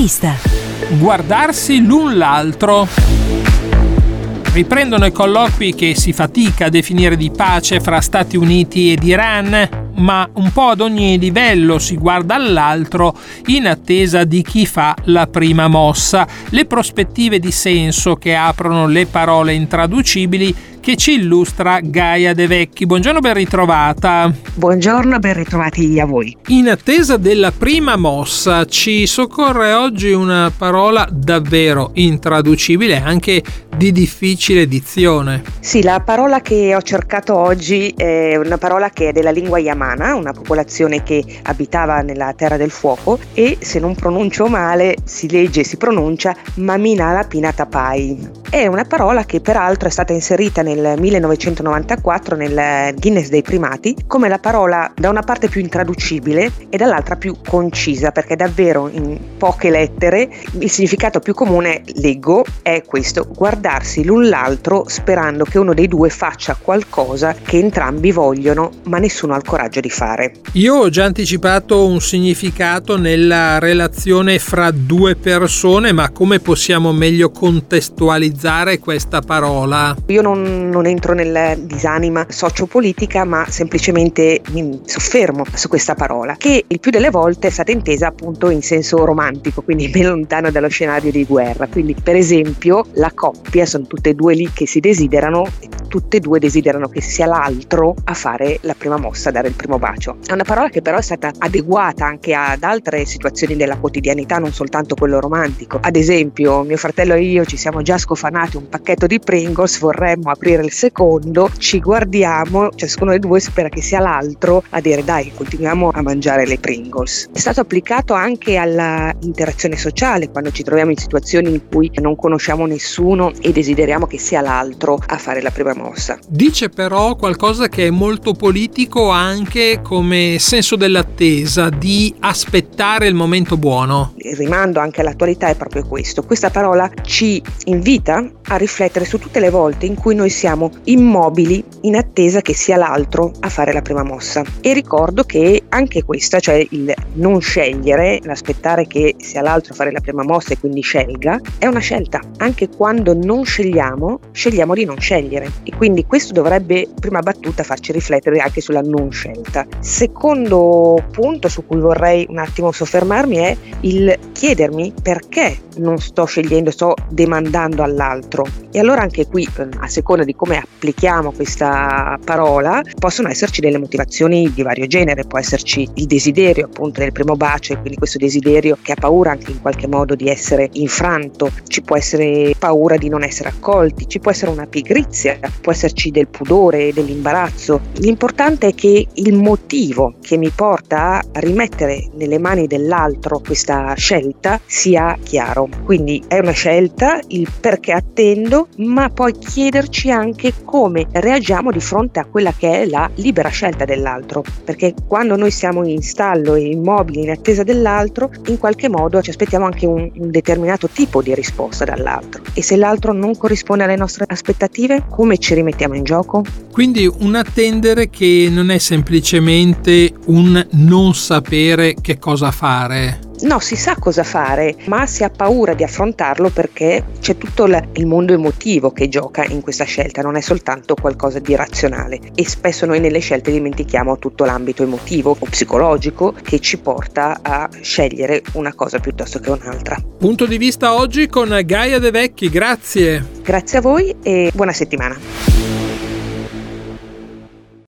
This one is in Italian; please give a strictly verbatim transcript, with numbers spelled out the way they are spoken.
vista. Guardarsi l'un l'altro. Riprendono i colloqui che si fatica a definire di pace fra Stati Uniti ed Iran, ma un po' ad ogni livello si guarda all'altro in attesa di chi fa la prima mossa. Le prospettive di senso che aprono le parole intraducibili che ci illustra Gaia De Vecchi. Buongiorno, ben ritrovata. Buongiorno, ben ritrovati a voi. In attesa della prima mossa ci soccorre oggi una parola davvero intraducibile, anche di difficile dizione. Sì, la parola che ho cercato oggi è una parola che è della lingua yamana, una popolazione che abitava nella Terra del Fuoco, e se non pronuncio male si legge e si pronuncia Maminala Pinatapai. È una parola che peraltro è stata inserita nel millenovecentonovantaquattro nel Guinness dei primati come la parola da una parte più intraducibile e dall'altra più concisa, perché davvero in poche lettere il significato più comune, leggo, è questo: guardarsi l'un l'altro sperando che uno dei due faccia qualcosa che entrambi vogliono ma nessuno ha il coraggio di fare. Io ho già anticipato un significato nella relazione fra due persone, ma come possiamo meglio contestualizzare questa parola? Io non non entro nel disanima sociopolitica, ma semplicemente mi soffermo su questa parola, che il più delle volte è stata intesa appunto in senso romantico, quindi ben lontano dallo scenario di guerra. Quindi per esempio la coppia sono tutte e due lì che si desiderano e tutte e due desiderano che sia l'altro a fare la prima mossa, a dare il primo bacio. È una parola che però è stata adeguata anche ad altre situazioni della quotidianità, non soltanto quello romantico. Ad esempio mio fratello e io ci siamo già scofanati un pacchetto di Pringles, vorremmo aprire il secondo, ci guardiamo, ciascuno dei due spera che sia l'altro a dire dai, continuiamo a mangiare le Pringles. È stato applicato anche alla interazione sociale, quando ci troviamo in situazioni in cui non conosciamo nessuno e desideriamo che sia l'altro a fare la prima mossa. Dice però qualcosa che è molto politico anche come senso dell'attesa, di aspettare il momento buono. Il rimando anche all'attualità è proprio questo. Questa parola ci invita a riflettere su tutte le volte in cui noi siamo immobili in attesa che sia l'altro a fare la prima mossa. E ricordo che anche questa, cioè il non scegliere, l'aspettare che sia l'altro a fare la prima mossa e quindi scelga, è una scelta. Anche quando non scegliamo, scegliamo di non scegliere. E quindi questo dovrebbe, prima battuta, farci riflettere anche sulla non scelta. Secondo punto su cui vorrei un attimo soffermarmi è il chiedermi perché non sto scegliendo, sto demandando all'altro. E allora anche qui, a seconda di come applichiamo questa parola, possono esserci delle motivazioni di vario genere. Può esserci il desiderio appunto del primo bacio, e quindi questo desiderio che ha paura anche in qualche modo di essere infranto. Ci può essere paura di non essere accolti, ci può essere una pigrizia, può esserci del pudore, dell'imbarazzo. L'importante è che il motivo che mi porta a rimettere nelle mani dell'altro questa scelta sia chiaro. Quindi è una scelta, il perché attendo, ma poi chiederci anche come reagiamo di fronte a quella che è la libera scelta dell'altro, perché quando noi siamo in stallo e immobili in attesa dell'altro, in qualche modo ci aspettiamo anche un, un determinato tipo di risposta dall'altro, e se l'altro non corrisponde alle nostre aspettative, come ci rimettiamo in gioco? Quindi un attendere che non è semplicemente un non sapere che cosa fare. No, si sa cosa fare, ma si ha paura di affrontarlo perché c'è tutto la, il mondo emotivo che gioca in questa scelta, non è soltanto qualcosa di razionale, e spesso noi nelle scelte dimentichiamo tutto l'ambito emotivo o psicologico che ci porta a scegliere una cosa piuttosto che un'altra. Punto di vista oggi con Gaia De Vecchi, grazie. Grazie a voi e buona settimana.